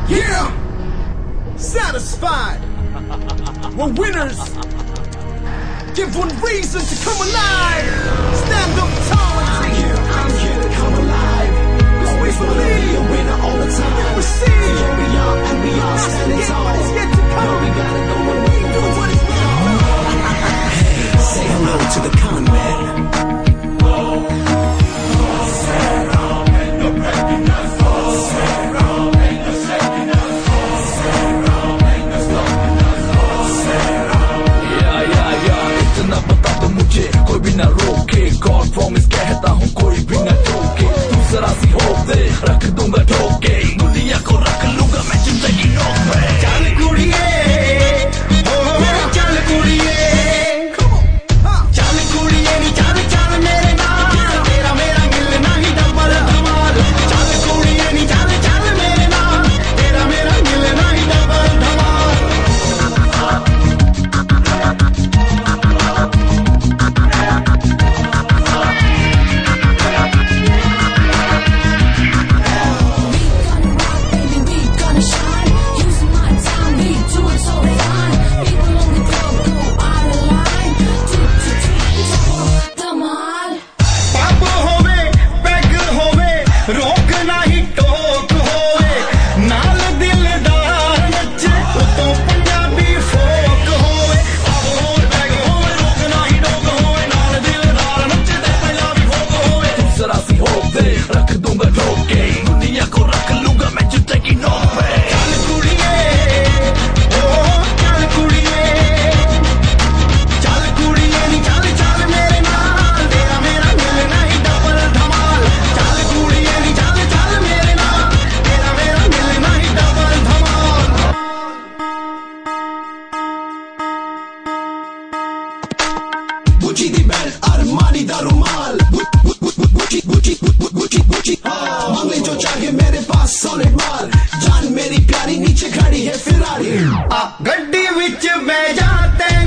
Yeah! Satisfied. We're winners. Give one reason to come alive. Stand up tall. I'm here to come alive. Always believe be a winner all the time. Yeah, we see. Here we are and we are standing tall. It's yet to come. No, we gotta know what we do. What is hey, say hello to the con man. कोई भी ना रोके God promise कहता हूँ कोई भी ना टोके तू जरा सी होप दे रख दूंगा ठोके दुनिया को रख लूंगा मैं जिंदगी नोक पे चल कुड़िए चल कुड़िए चल कुड़िए नी चल चल मेरे नाल तेरा मेरा मिलना ही डबल धमाल चल कुड़िए नी चल चल मेरे नाल तेरा मेरा मिलना ही डबल धमाल रख दूंगा ठोके दुनिया को रख लूंगा मैं जिंदगी नोक पे चल कुड़िए चल कुड़िए चल कुड़िए नी चल चल मेरे नाल तेरा मेरा मिलना ही डबल धमाल चल कुड़िए नी चल चल मेरे नाल तेरा मेरा मिलना ही डबल धमाल गुची दी बेल्ट अरमानी दा रुमाल मांगले जो चाहे मेरे पास सॉलिड माल जान मेरी प्यारी नीचे खड़ी है फिरारी गड्डी विच बह जाते